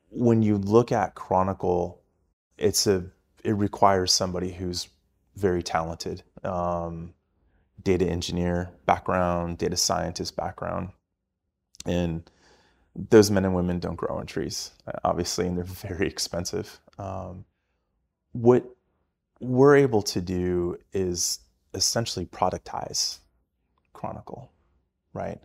when you look at Chronicle, it requires somebody who's very talented, data engineer background, data scientist background, and those men and women don't grow on trees, obviously, and they're very expensive. What we're able to do is essentially productize Chronicle, right?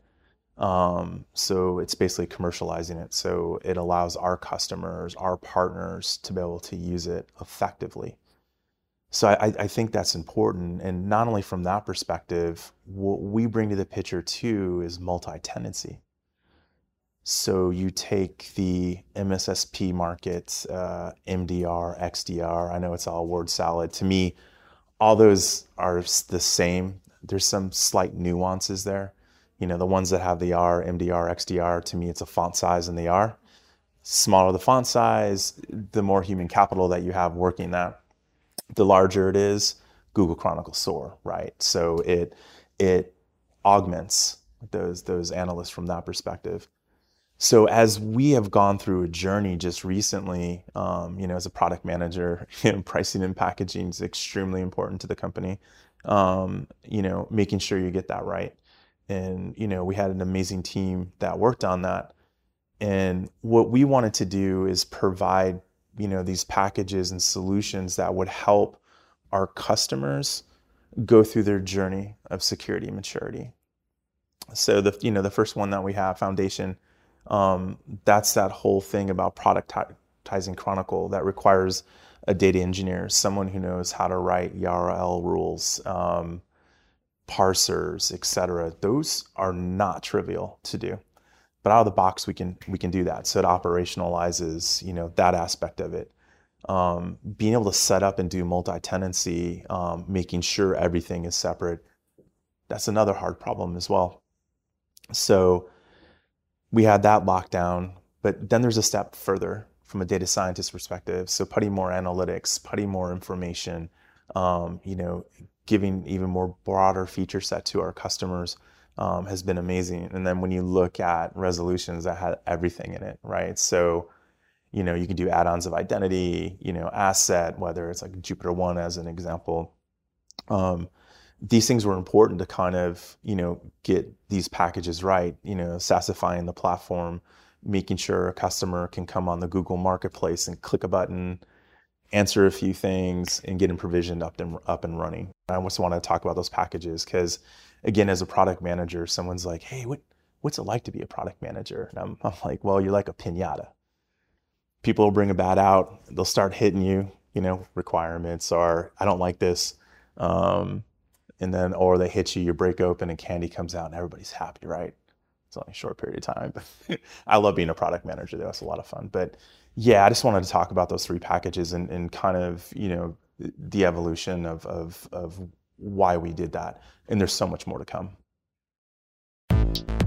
So it's basically commercializing it. So it allows our customers, our partners to be able to use it effectively. So I think that's important. And not only from that perspective, what we bring to the picture too is multi-tenancy. So you take the MSSP market, MDR, XDR. I know it's all word salad. To me, all those are the same. There's some slight nuances there. You know, the ones that have the R, MDR, XDR, to me, it's a font size in the R. Smaller the font size, the more human capital that you have working that, the larger it is. Google Chronicle SOAR, right? So it augments those analysts from that perspective. So as we have gone through a journey just recently, as a product manager, pricing and packaging is extremely important to the company. Making sure you get that right. And, we had an amazing team that worked on that. And what we wanted to do is provide, these packages and solutions that would help our customers go through their journey of security and maturity. So the first one that we have, Foundation, that's that whole thing about productizing Chronicle that requires a data engineer, someone who knows how to write YARL rules, parsers, etc. Those are not trivial to do, but out of the box we can do that. So it operationalizes that aspect of it. Being able to set up and do multi-tenancy, making sure everything is separate, that's another hard problem as well. So we had that locked down, but then there's a step further from a data scientist perspective. So putting more analytics, putting more information, giving even more broader feature set to our customers has been amazing. And then when you look at resolutions that had everything in it, right? So, you can do add-ons of identity, asset, whether it's like JupyterOne as an example. These things were important to kind of, get these packages right, SaaSifying the platform, making sure a customer can come on the Google Marketplace and click a button, answer a few things, and get them provisioned up and running. I just want to talk about those packages because, again, as a product manager, someone's like, hey, what's it like to be a product manager? And I'm like, well, you're like a piñata. People will bring a bat out, they'll start hitting you, requirements are, I don't like this. Or they hit you, break open and candy comes out and everybody's happy, right? It's only a short period of time. But I love being a product manager though, it's a lot of fun. But yeah, I just wanted to talk about those three packages and kind of, the evolution of why we did that. And there's so much more to come.